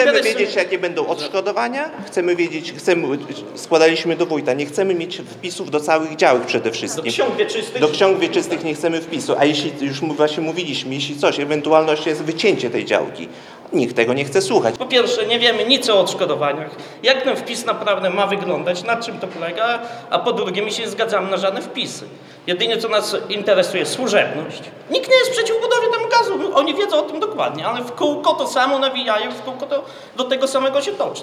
Chcemy wiedzieć, jakie będą odszkodowania, składaliśmy do wójta, nie chcemy mieć wpisów do całych działek przede wszystkim. Do ksiąg wieczystych? Do ksiąg wieczystych nie chcemy wpisu, a jeśli, już właśnie mówiliśmy, jeśli coś, ewentualność jest wycięcie tej działki, nikt tego nie chce słuchać. Po pierwsze, nie wiemy nic o odszkodowaniach, jak ten wpis naprawdę ma wyglądać, na czym to polega, a po drugie, my się nie zgadzamy na żadne wpisy. Jedynie, co nas interesuje, służebność. Nikt nie jest przeciw budowie tam gazu, oni wiedzą o tym dokładnie, ale w kółko to samo nawijają, w kółko to do tego samego się toczy.